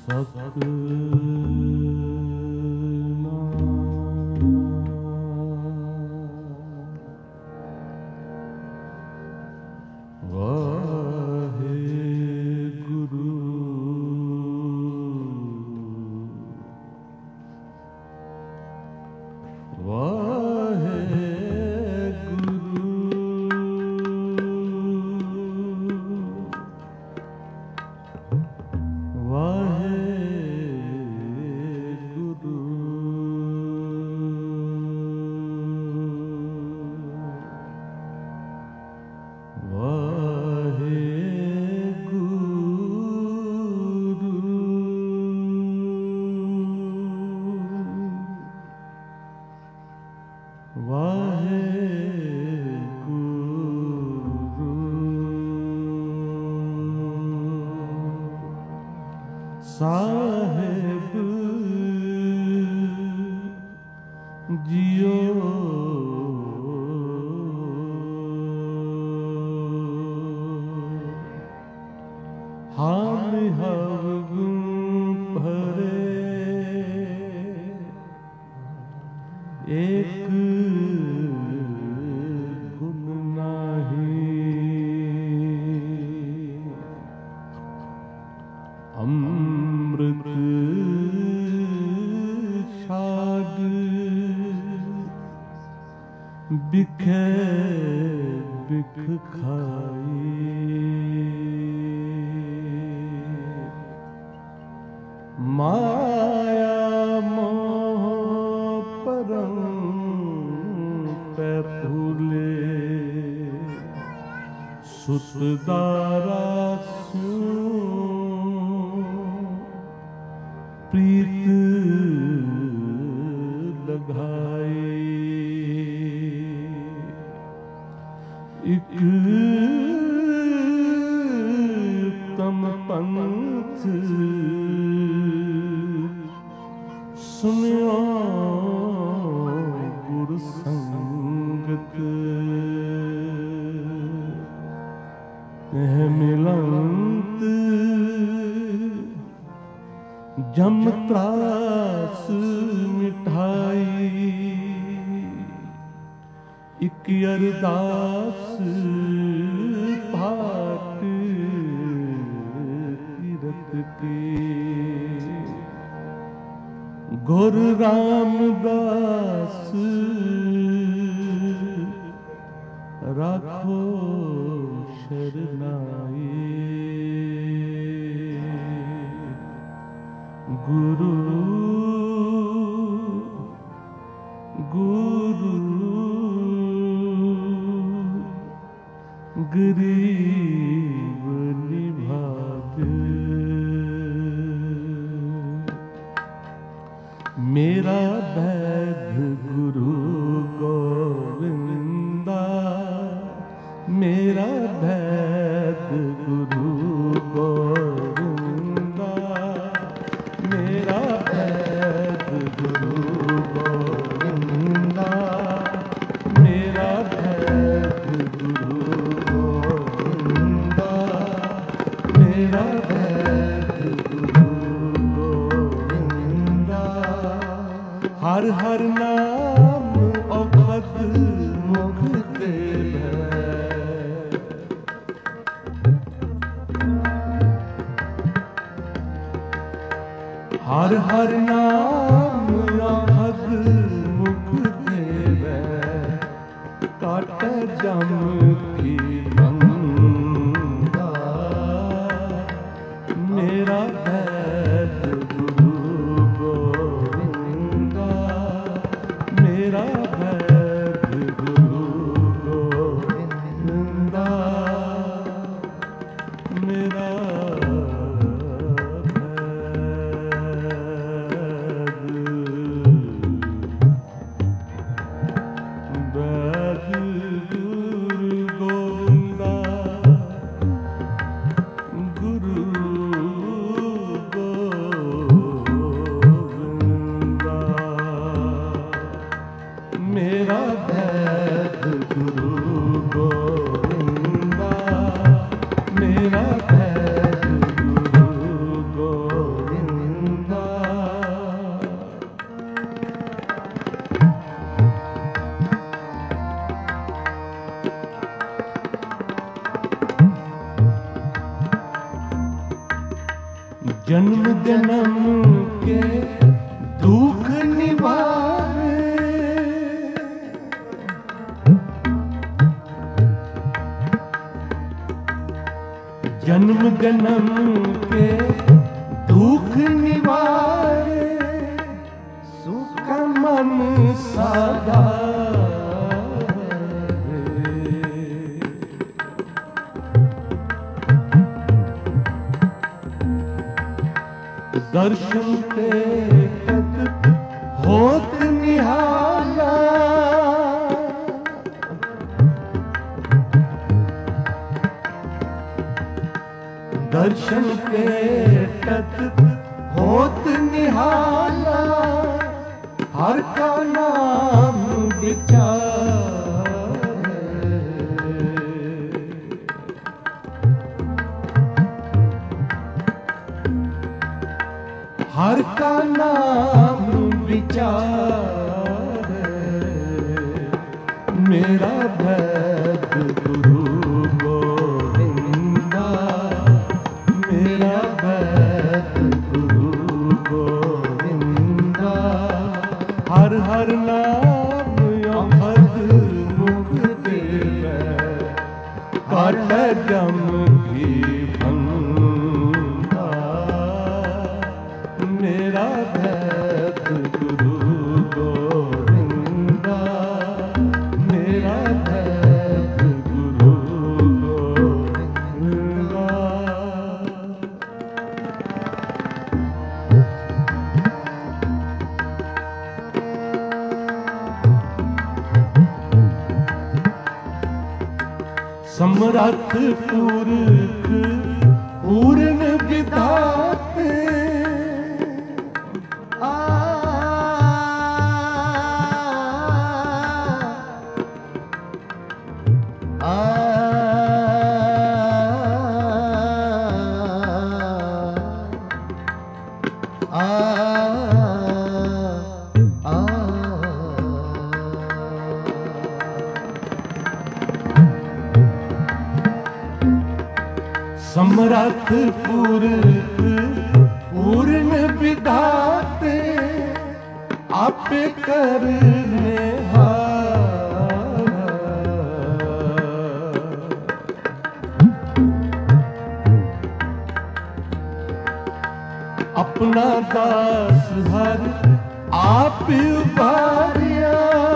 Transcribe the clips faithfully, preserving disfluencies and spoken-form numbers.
ਸਾਹਿਬ JIO ਹਮ ਹਵ ਗੁਣ ਭਰੇ ਏਕ ਗੁਣ ਨਾਹੀ ਅੰਮ੍ਰਿਤ ਛਾਡ ਬਿਖੇ ਬਿਖ ਖਾਈ ਮਾਇਆ ਮੋਹ ਪਰਮ ਪੈ ਭੂਲੇ ਸੁਤ ਦਾਰਾ ਸਿਉ ਪ੍ਰੀਤ ਲਗਾਈ ਇਕ ਤਮ ਪੰਥ ਸੁਨਿਓ ਗੁਰ ਸੰਗਤ ਇਹ ਮਿਲੰਤ ਜਮ ਤਰਾਸ ਮਿਠਾਈ ਇਕ ਅਰਦਾਸ ਭਾਟ ਤੀਰਥ ਕੀ ਗੁਰ ਰਾਮਦਾਸ ਰਾਖੋ ਸ਼ਰਨਾਈ ਗੁਰੂ ਗੁਰੂ ਗਰੀਬ ਨਿਭਾਗ ਮੇਰਾ ਬੈਧ ਗੁਰੂ ਗੋਵਿੰਦਾ ਮੇਰਾ ਬੈਧ ਗੁਰੂ ਗੋਵਿੰਦਾ ਮੇਰਾ ਬੈਧ ਗੁਰੂ ਗੋਵਿੰਦਾ ਮੇਰਾ ਬੈਧ ਗੁਰੂ ਗੋਵਿੰਦਾ ਮੇਰਾ ਬੈਧ ਗੁਰੂ ਗੋਵਿੰਦਾ ਹਰ ਹਰ ਨਾਮ ਔਖਦ ਮੁਖ ਤੇ ਹਰ ਹਰ ਨਾਮ ਆਖਦ ਮੁਖ ਦੇਵੈ ਕਾਟੈ ਜਮ ਕੀ ਬੰਦਾ ਮੇਰਾ ਬੈਧ ਗੁਰੂ ਗੋਵਿੰਦਾ ਮੇਰਾ ਬੈਧ ਗੁਰੂ ਗੋਵਿੰਦਾ ਮੇਰਾ ਮੇਰਾ ਬੈਧ ਗੁਰੂ ਗੋਵਿੰਦਾ जन्म जन्म के दुख निवारे, जन्म जन्म के दुख निवारे, सुख मन सदा दर्शन ते तक होत निहाला, दर्शन के तक होत निहाला, हर का नाम विचार, हर का नाम विचार, मेरा भक्त गुरु गोविंदा, मेरा भक्त गुरु गोविंदा, हर हर नाम अमृत मुख देव, काट जम की भंगा, मेरा भक्त गुरु गोविंदा, मेरा भक्त गुरु गोविंदा। समरथ पुरख पूर्ण विधाते, आ समरथ पुरख पूर्ण विधाते, आपे करने हारा, अपना दास हर आप उबारिया,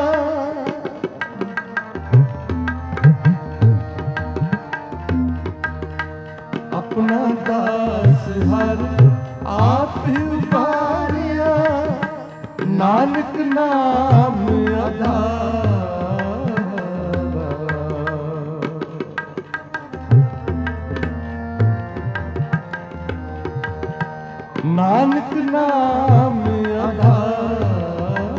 अपना दास हर आप उबारिया, नानक नाम आधार, नानक नाम आधार,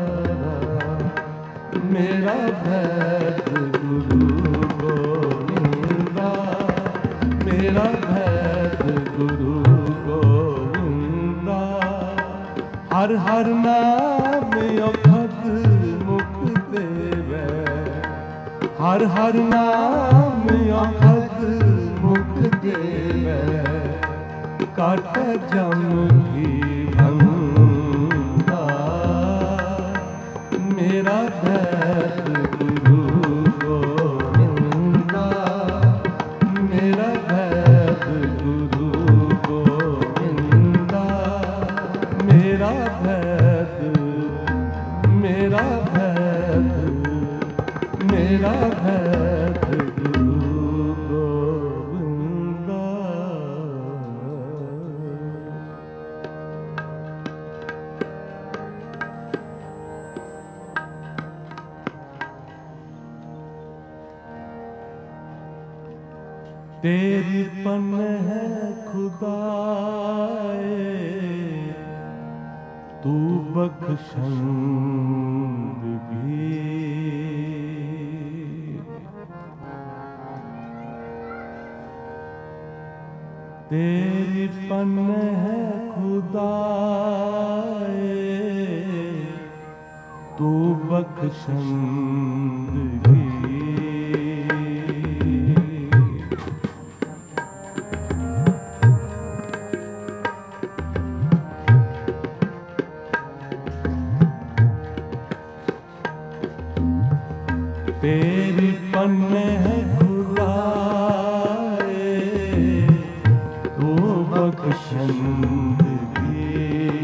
मेरा भक्त गुरु गोविंदा, मेरा भक्त गुरु गोविंदा, हर हर नाम अभद मुख देवे, हर हर नाम अभद मुख देवे, काट जम की भंगा, मेरा भक्त गुरु गोविंदा, मेरा भक्त गुरु गोविंदा, मेरा भक्त, मेरा भक्त, मेरा भक्त गुरु गोविंदा। तेरी पन है खुदाए, तू बख्शंद भी, तेरी पन है खुदाए, तू बख्शंद भी, तेरी पन्ने है खुदाए तो बख्शंदगी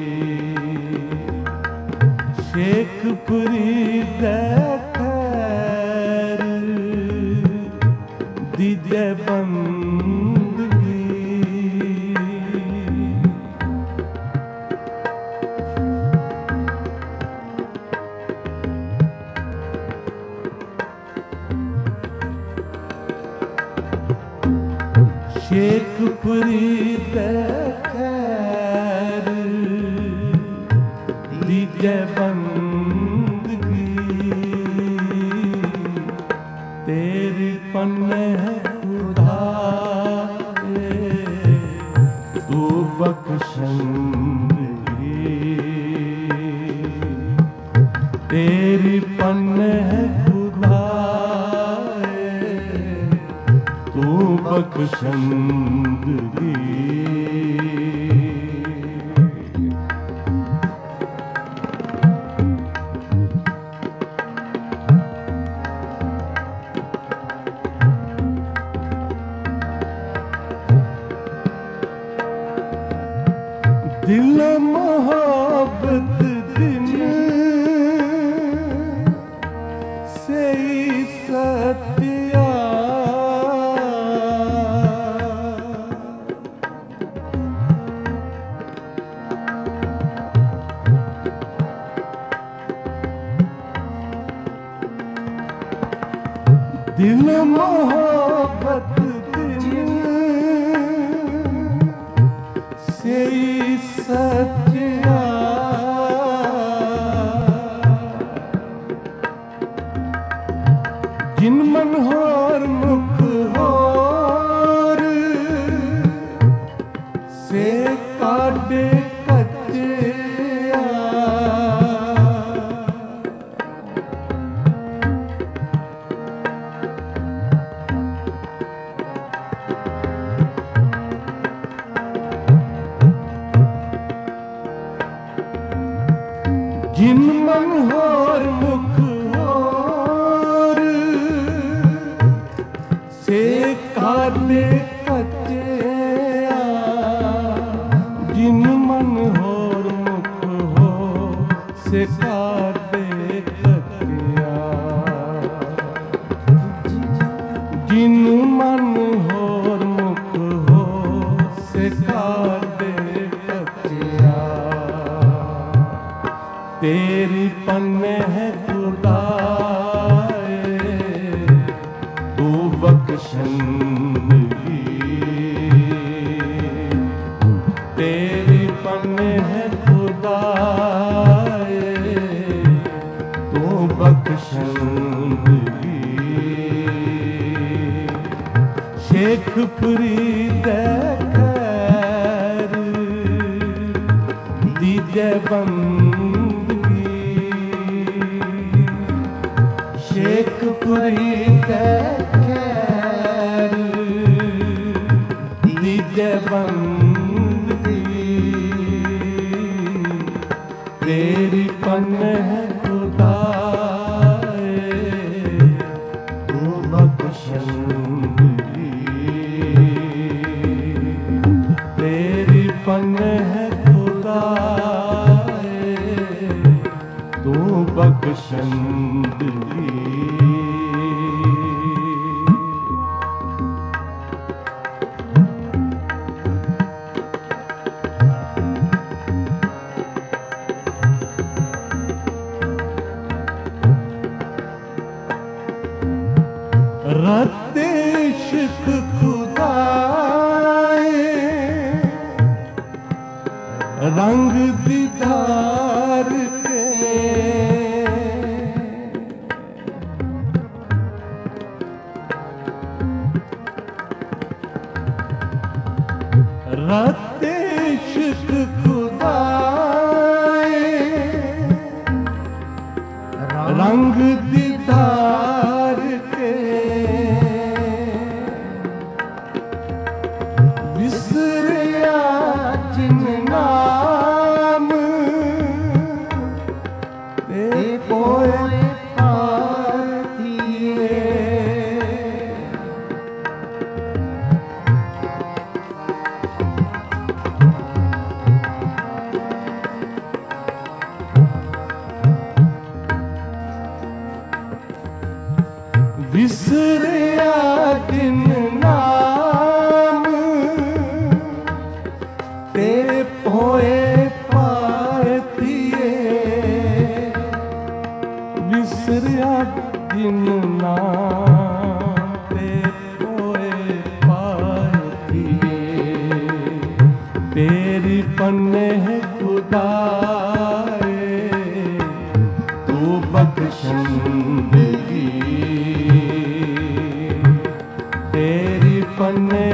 शेखपुरी दे खैर दीजे बंदगी शेखपुरी दे खैर दीजे बंदगी तेरी पन्ने है खुदाए तू बख्शंदगी तेरी पन्ने है खुदाए तू बख्शंदगी दिल मोहब्बत दिन से ही सतिया दिल मोहब्बत दिन से ही सच्चा जिन मन होर मुख होर से काटे कच्चिया जिन मन होर मुख होर से काटे कच्चिया जिन मन होर मुख हो से काटे कच्चिया जिन मन होर मुख हो से काटे कच्चिया तेरी पन्ने है खुदाए तू बख्शंदगी तेरी पन्ने है खुदाए तू बख्शंदगी शेखपुरी दे खैर दीजे बंदगी शेखपुरी दे खैर दीजे बंदगी तेरी पन्ने है खुदाए तू बख्शंदगी तेरी पन्ने है खुदाए तू बख्शंदगी रत्ते इश्क खुदाए रंग दीदार के रत्ते इश्क खुदाए रंग दीदार के विसरिया जिन नाम ते पोए पाथिए विसरिया जिन नाम तेरे पोए पातिए विसरिया जिन नाम तेरे पोए पातिए तेरी पन्ने खुदाए तू बख्शंदगी तेरी पन्ने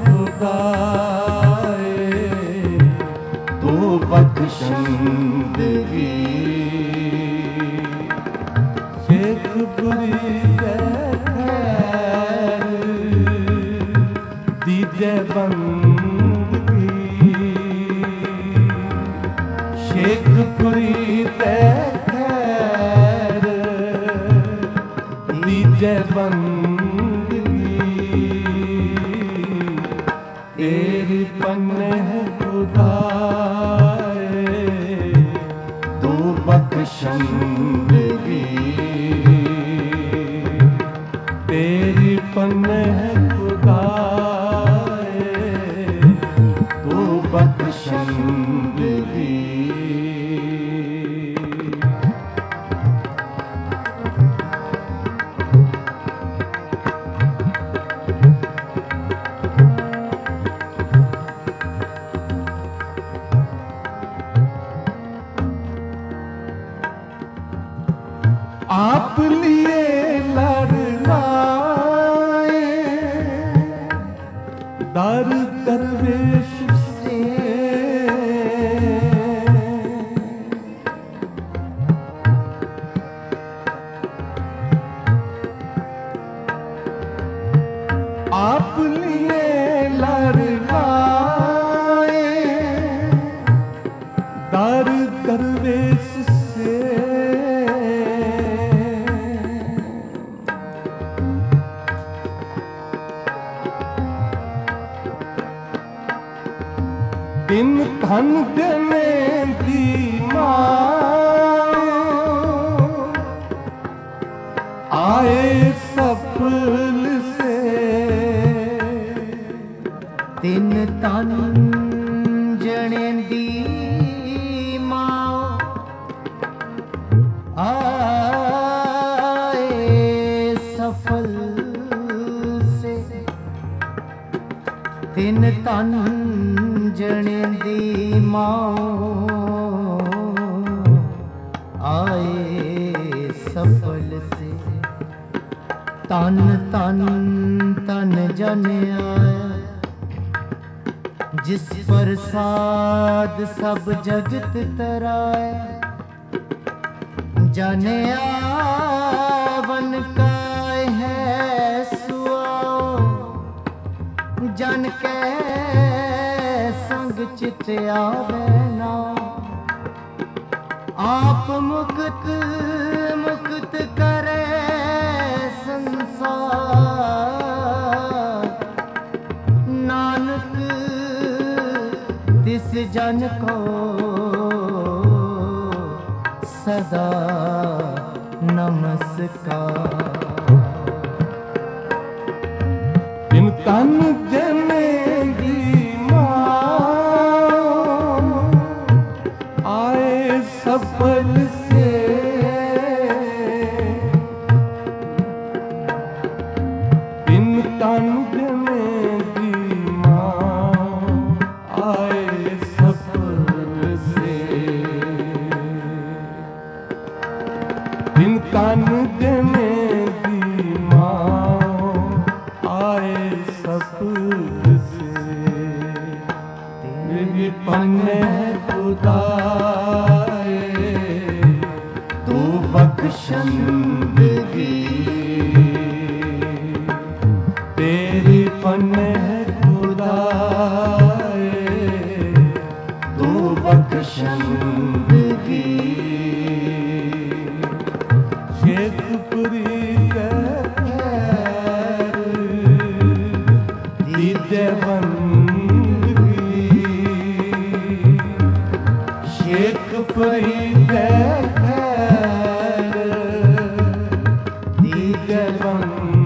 खुदाए तू बख्शंदगी शेख बुरी खैर दीजे बंदगी शेख बुरी खैर दीजे बंदगी तेरी पन्ने खुदाए तू बख्शंदगी तेरी पन्ने खुदाए तू बख्शंदगी आप लिए लड़ लाए दर दरवेश से आप लिए लड़ लाए दर दरवेश से दिन धन देने दी माँ आए सफल से दिन तन जने दी माँ आए सफल से दिन तन जने दी माँ आए सफल से तन तन तन जन आए जिस प्रसाद सब जगत तराए जाने आवन का है सुआओ जन के संग चित आवे ना आप मुक्त मुक्त करे संसार नानक तिस जन को सदा नमस्कार दिन तन देने दी माँ आए सफल से दिन तन देने दी माँ आए सफल से दिन तन देने दी माँ आए सफल से तेरी पन्ने खुदाए तू बख्शंदगी तेरी पन्ने खुदाए तू बख्शंदगी शेखपुरी खैर दीजे बंदगी शेखपुरी खैर दीजे बंदगी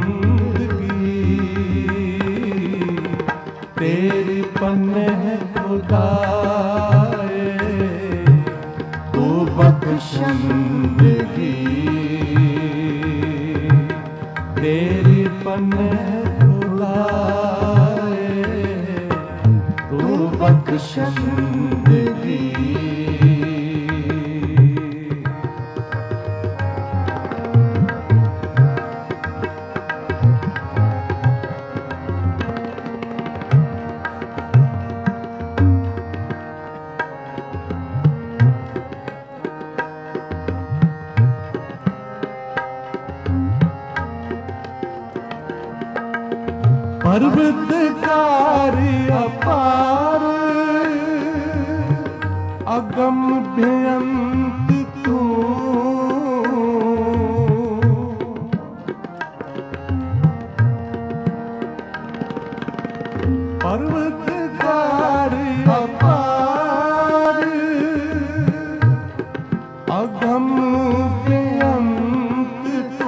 पन खुदाए तू बख्शंदगी। पर्वतकार अपार अगम बेअंत तू, पर्वतकार अपार अगम बेअंत तू,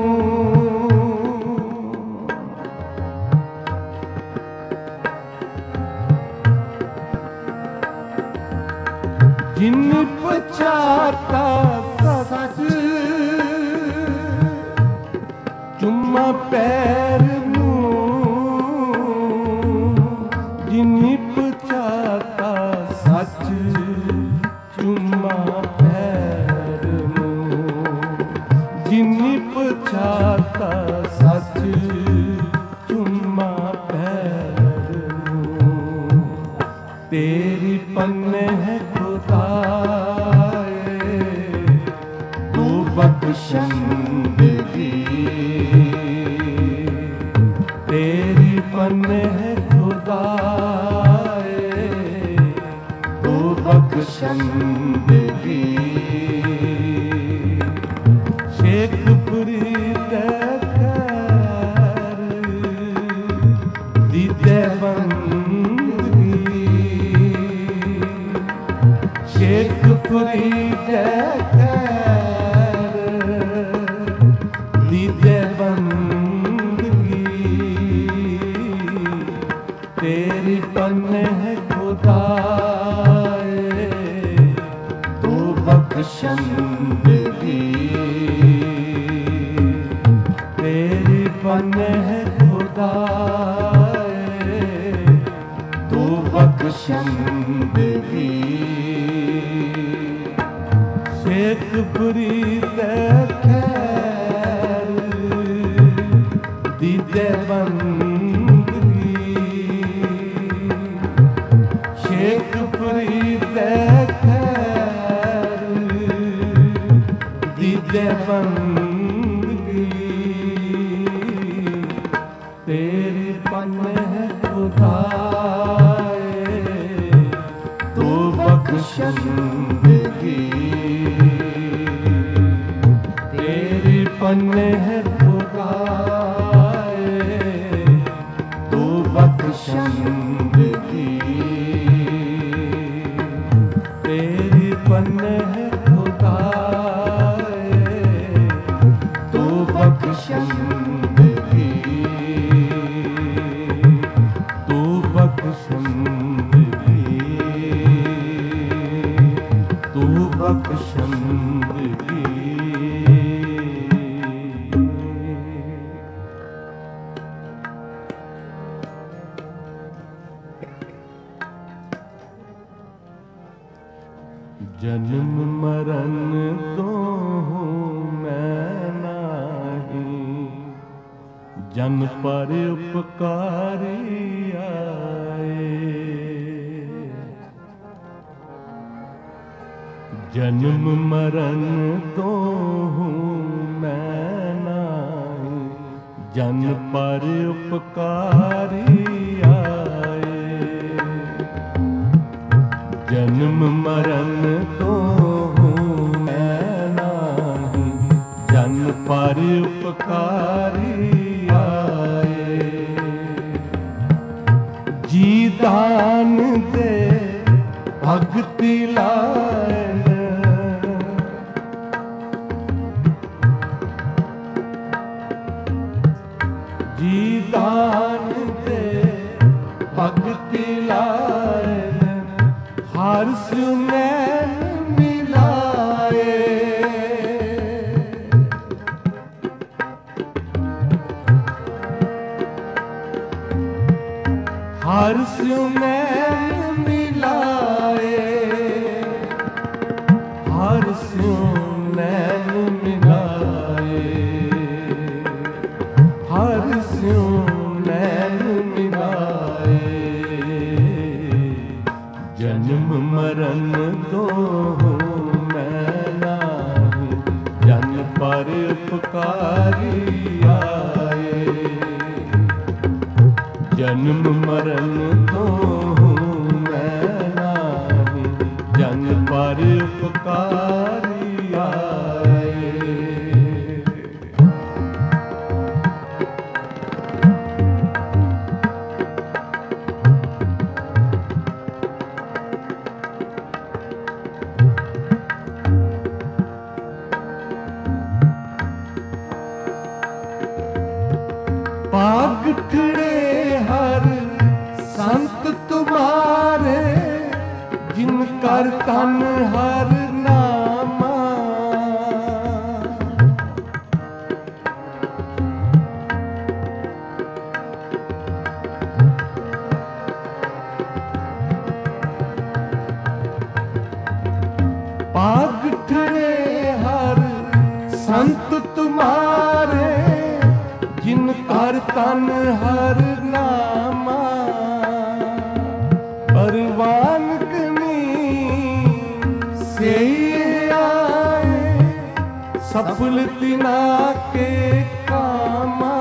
जिन पचाता सच चुम्मा पैर नूं, जिन पचाता सच चुम्मा पैर नूं, जिन पचाता सच चुम्मा पैर नूं, तेरी पन्ने है तू बख्शंदगी। तेरी पन्ने है खुदाए तू बख्शंदगी। शेख फरीद खैर दी देवंदगी, शेख फरीद खैर दी देवंदगी। तेरी पन्ने है खुदाए तू बख्शंदगी। तेरी पन्ने है खुदाए तू बख्शंदगी। शेख फरीद खैर दी देवंदगी, शेख फरीद खैर दी देवंदगी। तेरी पन्ने है खुदाए तू बख्शंदगी। तेरी पन्ने है खुदाए तू बख्शंदगी। तेरी पन्ने है खुदाए तू बख्शंदगी। तू बख्शंदगी, तू बख्शंदगी। जन्म मरण तो हूँ मैं नाही, जन पर उपकारी आए। जन्म मरण तो हूँ मैं नाही, जन पर उपकारी आए। जन्म मरण तो हूँ मैं नाही, जन पर उपकारी आए। जी दान दे भक्ति लायन, जी दान दे भक्ति लायन, हर सुनैन मिलाए। हर स्यों नैन मिलाए, हर स्यों नैन मिलाए, हर स्यों नैन मिलाए। जन्म मरण दोहु मैं नाही, जन पर उपकारी आए। जन्म मरण दोहु मैं नाही, जन पर उपकारी आए। पाग ठड़े हर संत तुम्हारे, जिन कर तन हर नामा। पाग ठड़े हर संत तुम्हारे, जिन कर तन हर नामा। परवान कनी से आए, सफल तिना के कामा,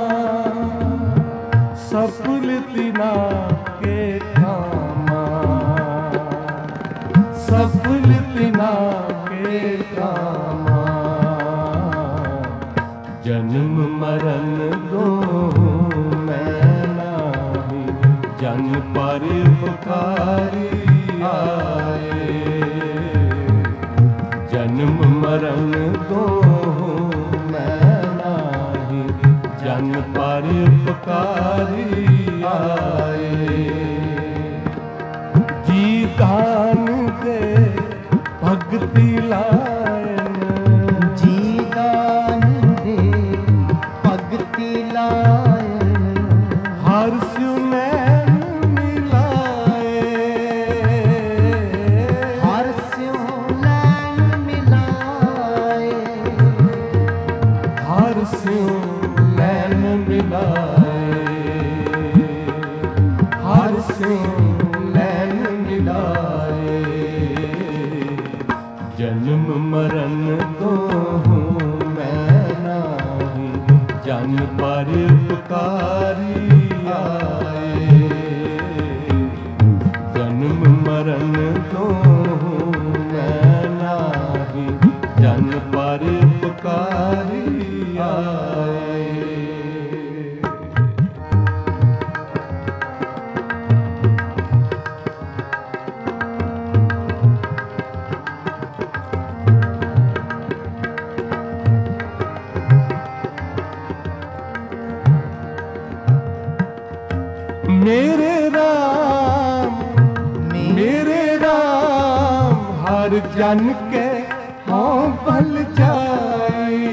सफल तिना के कामा, सफल तिना के कामा। जन्म मरण दोहु मैं नाही, जन पर उपकारी आए। जन्म मरण दोहु मैं नाही, जन पर उपकारी आए। जी दान दे भगति लायन, जी दान दे भगति लायन। हर स्यों नैन मिलाए, हर स्यों नैन मिलाए, हर स्यों नैन मिलाए, हर स्यों नैन मिलाए। जन्म मरण दोहु मैं नाही, जन पर उपकारी आए। जन्म मरण दोहु मैं नाही, जन पर उपकारी आए। मेरे राम, मेरे राम, हर जन के हों भल जाई।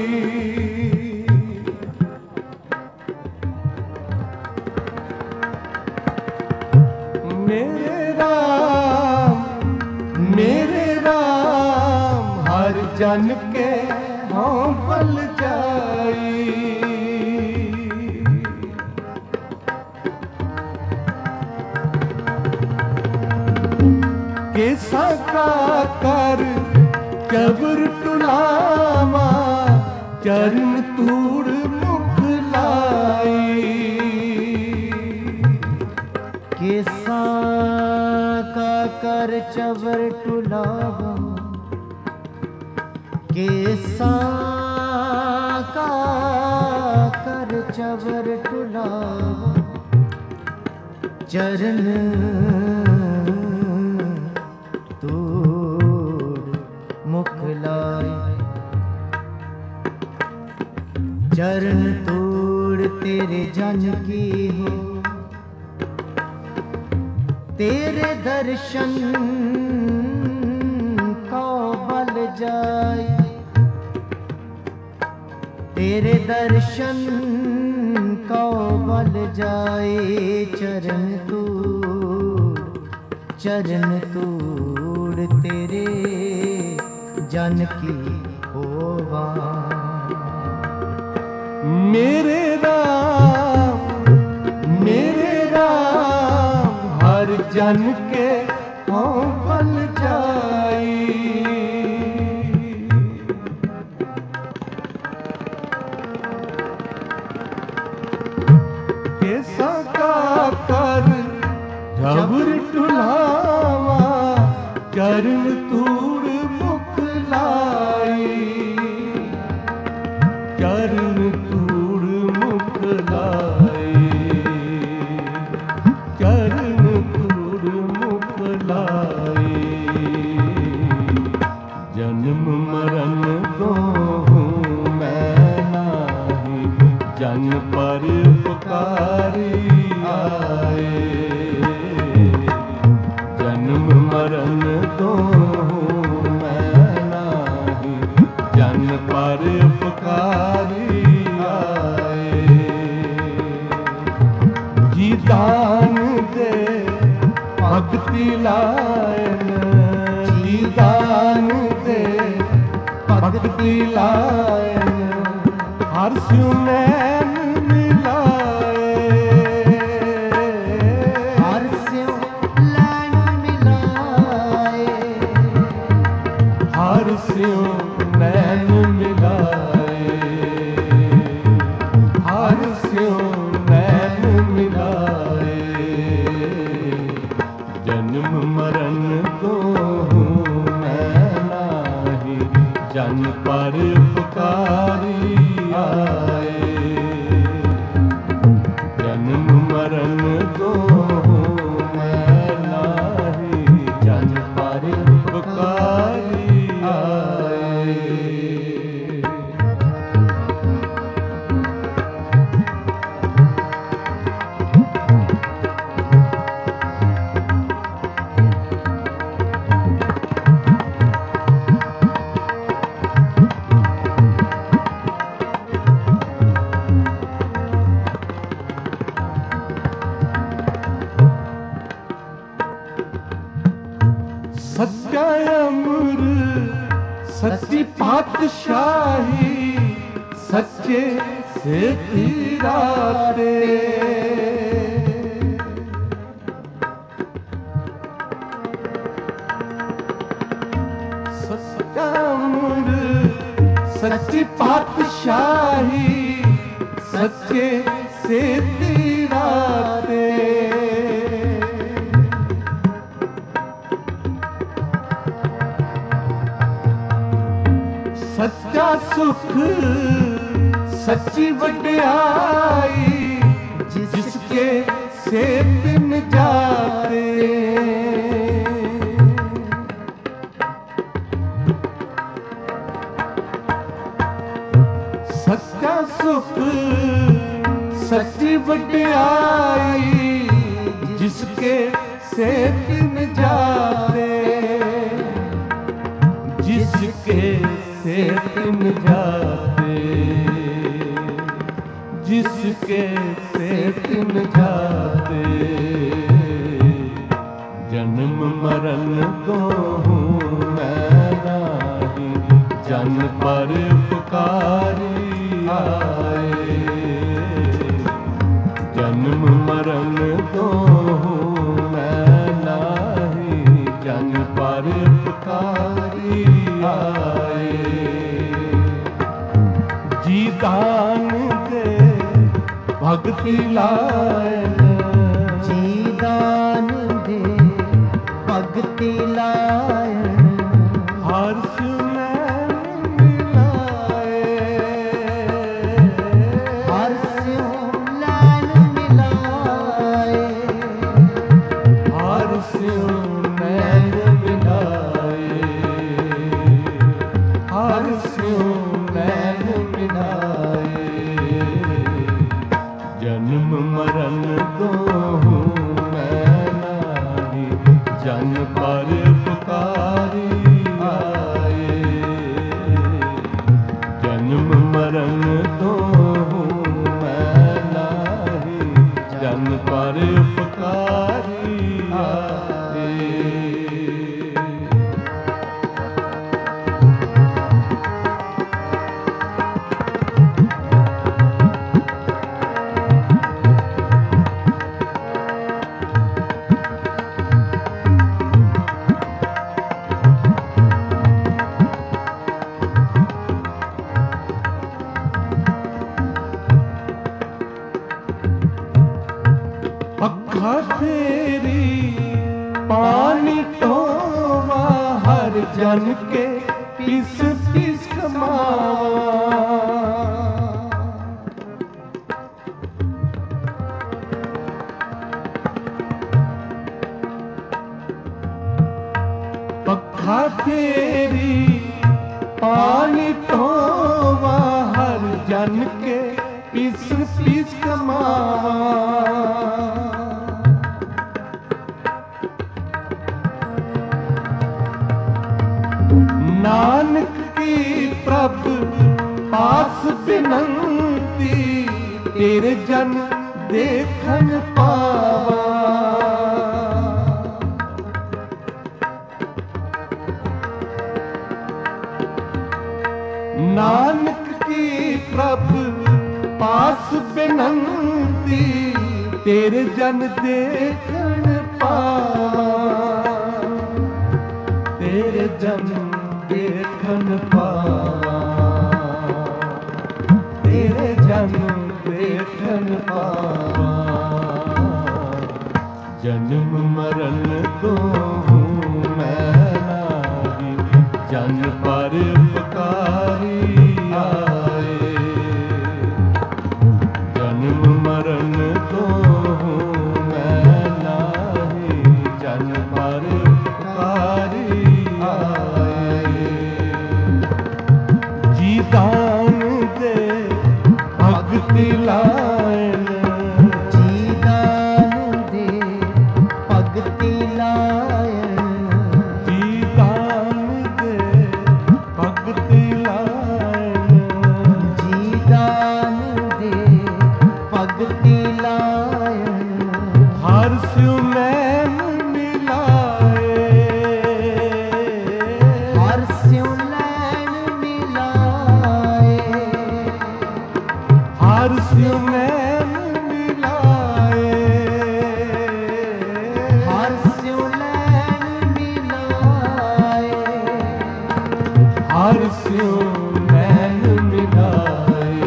मेरे राम, मेरे राम, हर जन के हों भल जाई। कैसा का कर कब्र टुलावा, चरण तूड़ मुख लाई। कैसा का कर चवर टुलावा, कैसा का कर चवर टुलावा। चरण मुख लाए, चरण तोड़ तेरे जन की हो। तेरे दर्शन को बल जाए, तेरे दर्शन कौ बल जाए चरण तूड़ चरण तूड़ तेरे जन की होवा। मेरे राम मेरे राम हर जन के हों बल जाई। कैसा का कर झबुर टुलावा चरण तूड़ मुख लाई। चरण तूड़ मुख लाई चरण तूड़ मुख लाई। जन्म मरण दोहूं मैं नाही जन पर पुकारी आए। जन्म मरण दोहूं मैं नाही जन पर पुकारी आए। जी दान दे भक्ति लायन जी दान दे भक्ति लायन हर स्यु नैन मिलाए। हर स्यु नैन मिलाए। हर स्यु नैन मिलाए। हर स्यु नैन मिलाए। जन्म मरण दोहूं मैं नाही जन पर पुकारी आए। जन्म मरण दोहूं मैं नाही जन पर पुकारी आए। सच्चा अमर सच्ची पातशाही सच्चे से तीराते। सच्चा अमर सच्ची पातशाही सच्चे से तीराते। सच्चा सुख सच्ची वड्याई जिसके से दिन जाते। सच्चा सुख सच्ची वड्याई जिसके से दिन जाते। जिसके से दिन जाते। जिसके से दिन जाते। जन्म मरण दोहूं मैं नाही जन पर पुकारी आए। जन्म मरण दोहूं मैं नाही जन पर पुकारी आए। जी दान दे भक्ति लायन जी दान दे भक्ति लायन हर स्यु नैन मिलाए। हर स्यु नैन मिलाए। हर स्यु नैन मिलाए। हर स्यु नैन मिलाए। जन्म मरण दोहूं मैं नाही जन पर पुकारी आए। जन्म मरण दोहूं मैं नाही ਅੱਖਾਂ ਤੇਰੀ ਪਾਣੀ ਢੋਵਾ ਹਰ ਜਨ ਕੇ ਪਿਸ ਪਿਸ ਕਮਾਵਾ। ਅੱਖਾਂ ਤੇਰੀ ਪਾਣੀ ਢੋਵਾ ਹਰ ਜਨ ਕੇ ਪਿਸ ਪਿਸ ਕਮਾਵਾ। ਨਾਨਕ ਕੀ ਪ੍ਰਭ ਪਾਸ ਬਿਨੰਤੀ ਤੇਰੇ ਜਨ ਦੇਖਣ ਪਾਵਾ। ਨਾਨਕ ਕੀ ਪ੍ਰਭ ਪਾਸ ਬਿਨੰਤੀ ਤੇਰੇ ਜਨ ਦੇਖਣ ਪਾਵਾ। ਤੇਰੇ ਜਨ ਦੇਖਣ ਪਾਵਾ। ਤੇਰੇ ਜਨ ਦੇਖਣ ਪਾਵਾ। ਜਨਮ ਮਰਨ ਤੋਂ ਹੂੰ ਮੈਂ ਨਾਹੀ ਜਨ ਪਰ ਪੁਕਾਰੀ ਆਏ। ਜਨਮ ਮਰਨ ਤੋਂ ਹੂੰ ਮੈਂ ਨਾਹੀ ਜਨ ਪਰ ਪੁਕਾਰੀ ਆਏ। ਜੀ ਦਾਨ ਦੇ ਭਗਤੀ ਲਾਇਨ। ਜੀ ਦਾਨ ਦੇ ਭਗਤੀ ਲਾਇਨ। ਜੀ ਦਾਨ ਦੇ ਭਗਤੀ ਲਾਇਨ। ਜੀ ਦਾਨ ਦੇ ਭਗਤੀ ਲਾਇਨ। ਹਰ ਸਿਉ ਨੈਣ ਮਿਲਾਏ। ਹਰ ਸਿਉ ਨੈਣ ਮਿਲਾਏ। ਹਰ ਸਿਉ ਨੈਣ ਮਿਲਾਏ। ਹਰ ਸਿਉ ਨੈਣ ਮਿਲਾਏ। ਹਰ ਸਿਉ ਨੈਣ ਮਿਲਾਏ।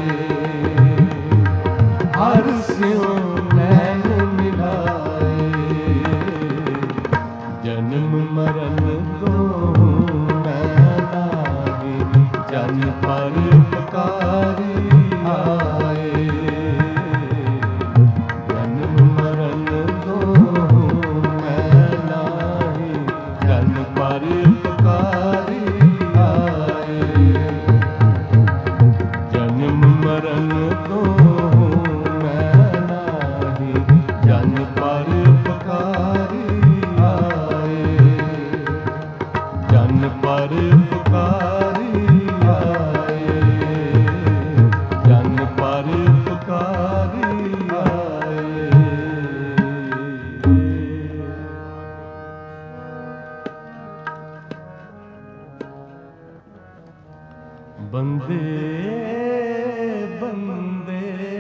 ਹਰ ਸਿਉ ਨੈਣ ਮਿਲਾਏ। ਜਨਮ ਮਰਨ ਤੋਂ ਮੈਂ ਨਾਹੀ ਜਨ ਪਰ ਪੁਕਾਰੀ ਆਏ। ਜਨਮ ਮਰਨ ਤੋਂ ਮੈਂ ਨਾਹੀ ਜਨ ਪਰ ਪੁਕਾਰੀ ਆਏ। ਜਨਮ ਮਰਨ ਤੋਂ ਮੈਂ ਨਾਹੀ ਜਨ ਪਰ ਪੁਕਾਰੀ ਆਏ। ਜਨ ਪਰ ਪੁਕਾਰੀ ਆਏ। ਜਨ ਪਰ ਪੁਕਾਰੀ ਆਏ। ਬੰਦੇ ਬੰਦੇ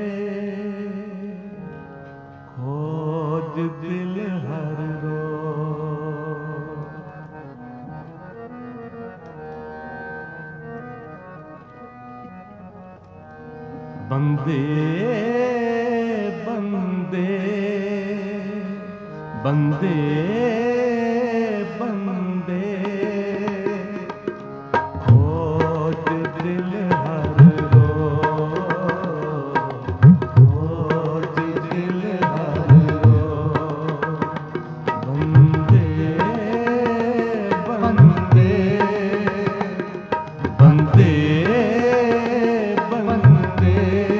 ਖੋਜ ਦਿਲ ਹਰ ਰੋਜ਼। ਬੰਦੇ ਬੰਦੇ ਬੰਦੇ ਬੰਦੇ ਖੋਜ ਦਿਲ ਹਰ ਰੋਜ਼। ਖੋਜ ਦਿਲ ਹਰ ਰੋਜ਼। ਬੰਦੇ ਬੰਦੇ ਬੰਦੇ ਬੰਦੇ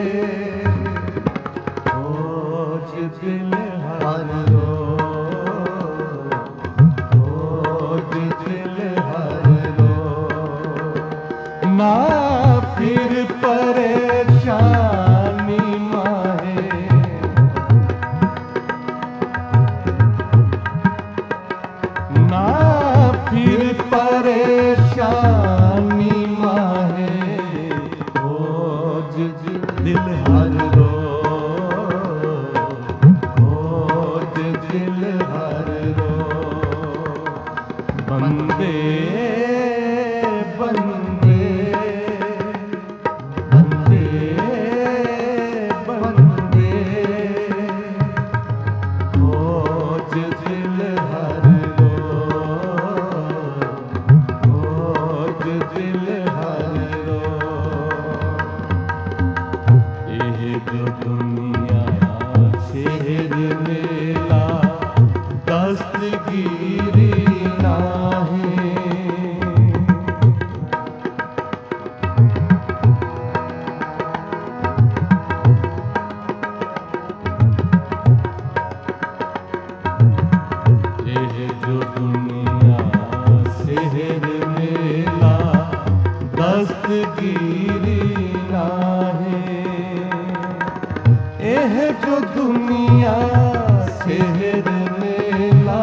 ਖੋਜ ਦਿਲ ਹਰ ਰੋਜ਼। ਖੋਜ ਦਿਲ ਹਰ ਰੋਜ਼। ਨਾ ਫਿਰ ਪਰੇਸ਼ਾਨੀ ਮਾਹੇ। ਨਾ ਫਿਰ ਪਰੇਸ਼ਾਨੀ ਮਾਹੇ। ਖੋਜ ਦਿਲ ਹਰ ਰੋਜ਼। ਖੋਜ ਦਿਲ ਹਰ ਰੋਜ਼। ਬੰਦੇ ਬੰਦੇ ਬੰਦੇ ਬੰਦੇ जो दुनिया शहर मेला दस्तगीरी नाहे। यह जो दुनिया शहर मेला दस्तगीरी नाहे। यह जो दुनिया शहर मेला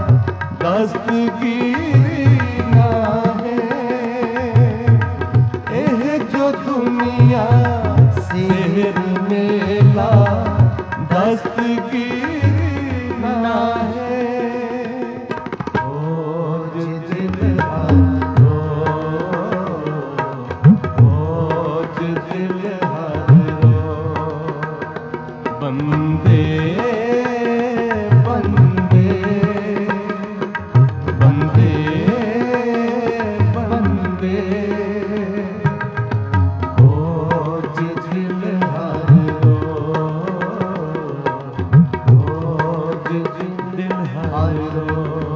दस्तगीरी नाहे। यह जो दुनिया शहर मेला दस्तगीरी नाहे। खोज दिल हरो, खोज दिल हरो, बंदे बंदे बंदे बंदे, खोज दिल हरो, खोज दिल हरो।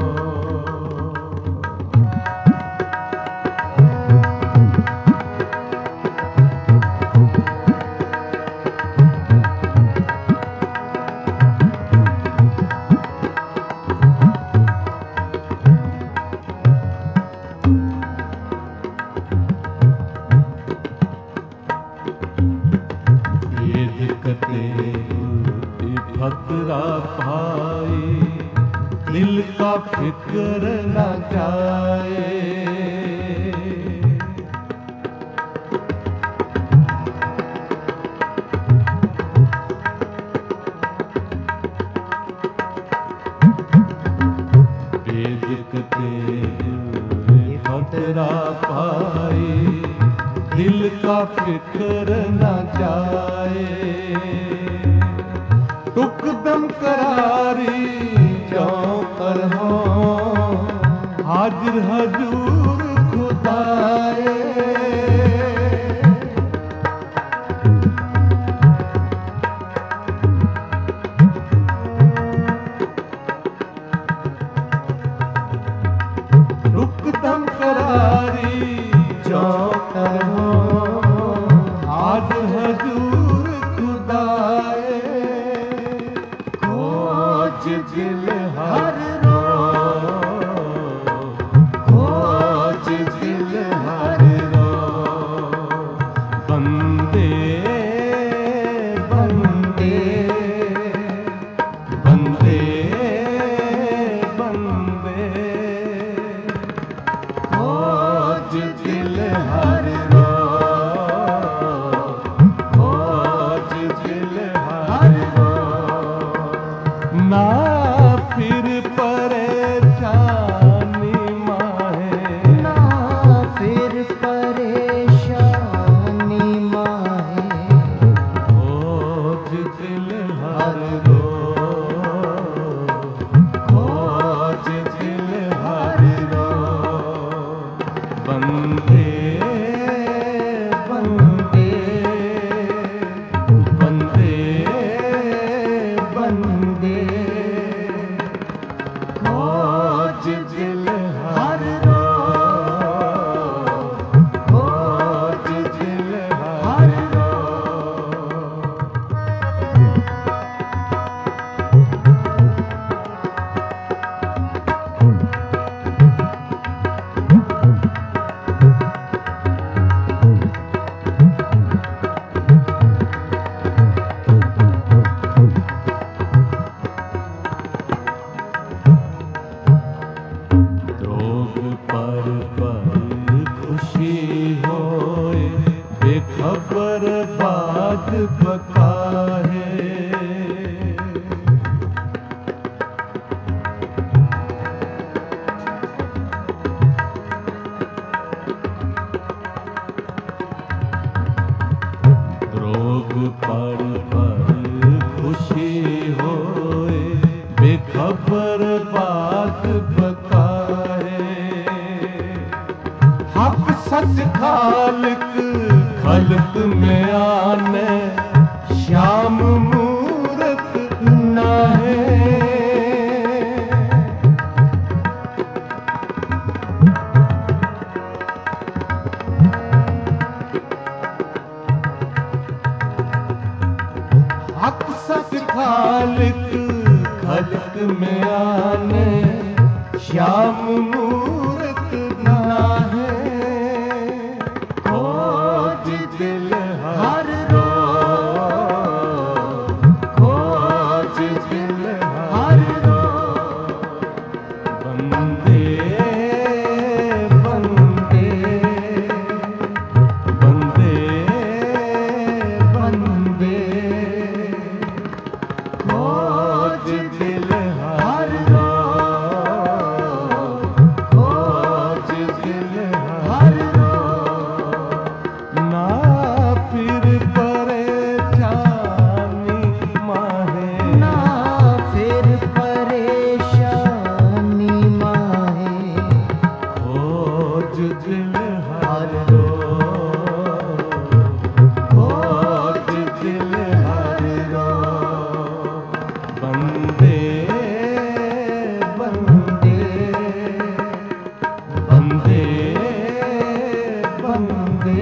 फकरा भाई दिल का फिक्र न जाए। बेदिकते फकरा भाई दिल का फिक्र न जाए। टुकदम करारी जाओ कर हो हाजिर हजूर खुदाए। टुकदम करारी जाओ कर हो हाजिर हजूर खुदाए। खोज दिल हरो, खोज दिल हरो, बंदे बंदे बंदे बंदे, खोज दिल हरो, खोज दिल हरो। ना फिर परेशानी माहे, ना फिर परेशानी माहे। खोज दिल हरो, खोज दिल हरो, बंदे बंदे बंदे बंदे, खोज दिल हरो, खोज दिल हरो। द्रोग पर पर खुशी होए बेखबर बात बकाहे। द्रोग पर पर खुशी होए बेखबर बात बकाहे। हक सच खालिक खल्क में आने खालिक खलक में आने श्याम मूरत नाहे। खोज दिल हर रोज, खोज दिल हर रोज। बंदे बंदे बंदे बंदे खोज दिल हर रोज, खोज दिल हर रोज। ना फिर परेशानी माहे, ना फिर परेशानी माहे। खोज दिल हर रोज, खोज दिल हर रोज। बंदे बंदे बंदे बंदे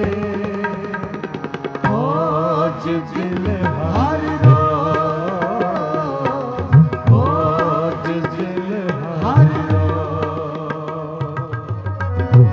खोज दिल हर रोज, खोज दिल हर रोज।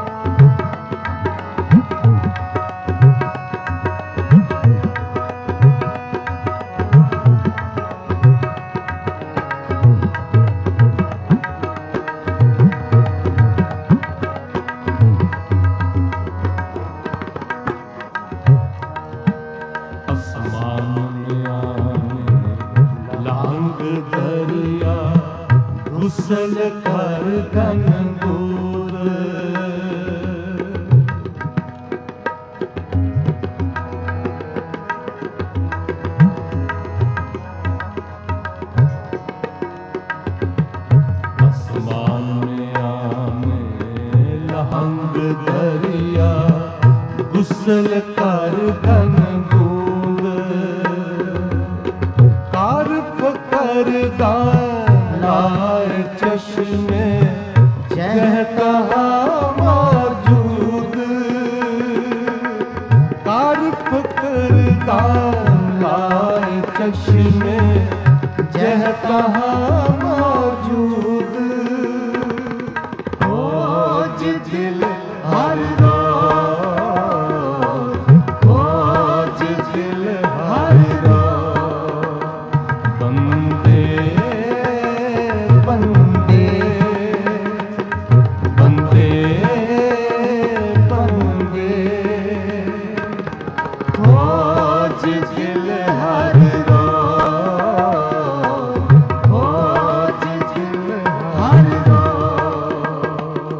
आसमान में आने लांग दरिया घुसल कर घन दूर। आसमान में आने लांग दरिया घुसल कर घन दूर। कार फकर दाए चश्मे जह कहाँ मौजूद। कार फकर दाए चश्मे जह कहाँ मौजूद। खोज दिल हर रोज, खोज दिल हर रोज। बंदे बंदे बंदे बंदे खोज दिल हर रोज, खोज दिल हर रोज।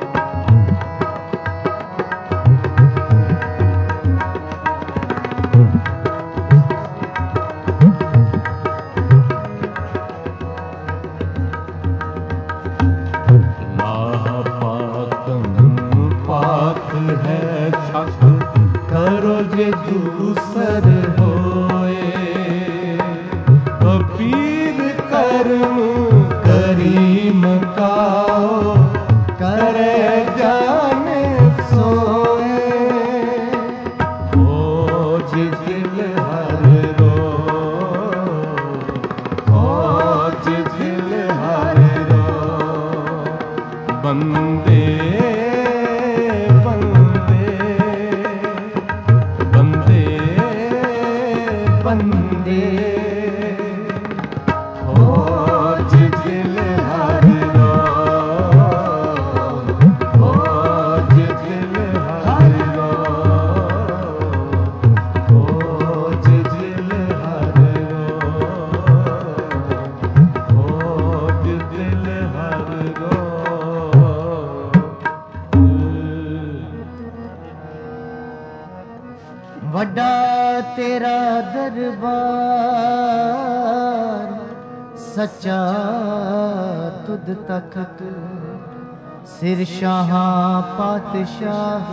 महापातम पाक है छक करो जे दूसर होए। कबीर कर्म करीम काओ करे जाने सोए। खोज दिल हर रोज, खोज दिल हर रोज। बंदे बंदे बंदे बंदे खोज दिल हर रोज, खोज दिल हर रोज। खोज दिल हर रोज, खोज दिल हर रोज। वड्डा तेरा दरबार सच्चा तुद तखत। सिर शाहां पातशाह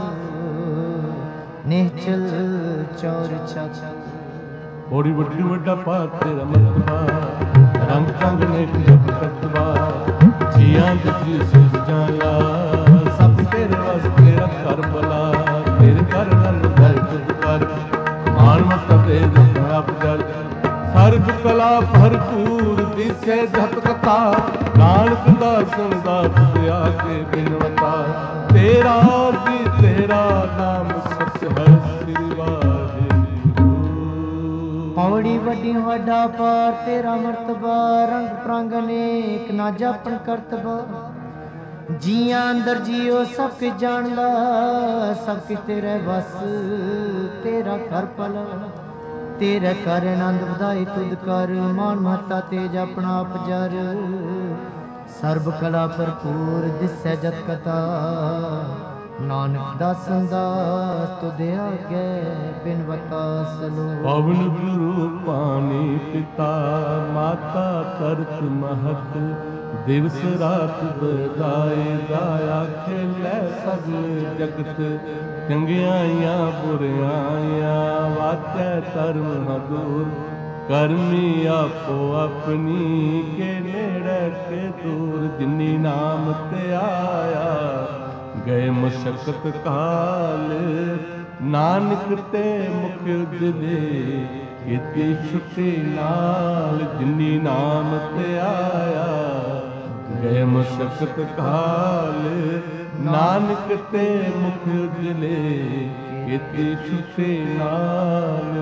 निहचल चौर चक। बड़ी वड्डी वड्डा पात तेरा मरतबा रंग रंग ने जब तकवा। जियां दी सिर जाला सब तेरे वास्ते रख कर भला। तेरे कर नल दर तुझ कर मान मत तेरे आप जल ਸਰਬ ਕਲਾ ਭਰਪੂਰ ਦਿਸੈ ਜਪ ਕਥਾ, ਨਾਨਕ ਦਾਸਨ ਦਾ ਤੁਧ ਆਗੇ ਬਿਨਵਤਾ। ਤੇਰਾ ਜੀ ਤੇਰਾ ਨਾਮ ਸਚ ਹੈ ਸ੍ਰੀ ਵਾਹਿਗੁਰੂ। ਪੌੜੀ ਵੱਡੀ ਵੱਡਾ ਪਾਰ ਤੇਰਾ ਮਰਤਬਾ, ਰੰਗ ਪ੍ਰੰਗ ਅਨੇਕ ਨਾ ਜਾਪਣ ਕਰਤਬਾ। ਜੀਆਂ ਅੰਦਰ ਜੀਓ ਸਭ ਕੁਝ ਜਾਣਦਾ, ਸਭ ਕੁਝ ਤੇਰੇ ਵਸ ਤੇਰਾ ਕਰ ਭਲਾ। ਤੇਰੇ ਕਰ ਆਨੰਦ ਵਧਾਈ ਤੁਧ ਕਰ, ਮਾਨ ਮਹਤਾ ਤੇਜ ਆਪਣਾ ਆਪ ਜਰ। ਸਰਬ ਕਲਾ ਭਰਪੂਰ ਦਿਸੈ ਜਤ ਕਥਾ, ਨਾਨਕ ਦਾਸਨ ਦਾਸ ਤੁਧ ਆਗੇ ਬਿਨਵਤਾ ਸਲੋ। ਪਵਨ ਗੁਰੂ ਪਾਣੀ ਪਿਤਾ, ਮਾਤਾ ਤਰਤ ਮਹਤ। ਦਿਵਸ ਰਾਤ ਬਦਾਏ ਦਾਇਆ ਖੇਲੇ ਸਗਲ ਜਗਤ। ਚੰਗਿਆਈਆਂ ਬੁਰਿਆਈਆਂ ਵਾਚੈ ਧਰਮ ਨ ਦੂਰ। ਕਰਮੀ ਆਪੋ ਆਪਣੀ ਕੇ ਨੇੜੇ ਕੇ ਦੂਰ। ਜਿਨੀ ਨਾਮ ਤੇ ਆਇਆ ਗਏ ਮੁਸ਼ਕਤ ਕਾਲ, ਨਾਨਕ ਤੇ ਮੁਖ ਉਜਲੇ ਕੀਤੀ ਛੁੱਟੀ ਨਾਲ। ਜਿਨੀ ਨਾਮ ਤੇ ਆਇਆ ਗਏ ਮੁਸ਼ਕਤ ਕਾਲ, ਨਾਨਕ ਤੇ ਮੁਖ ਉਜਲੇ ਕੀਤੀ ਛੁੱਟੀ ਨਾਲ।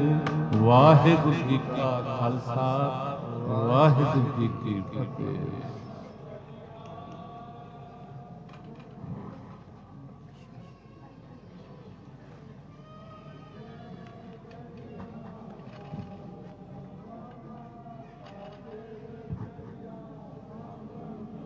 ਵਾਹਿਗੁਰੂ ਜੀ ਕਾ ਖਾਲਸਾ, ਵਾਹਿਗੁਰੂ ਜੀ ਕੀ ਫਤਿਹ।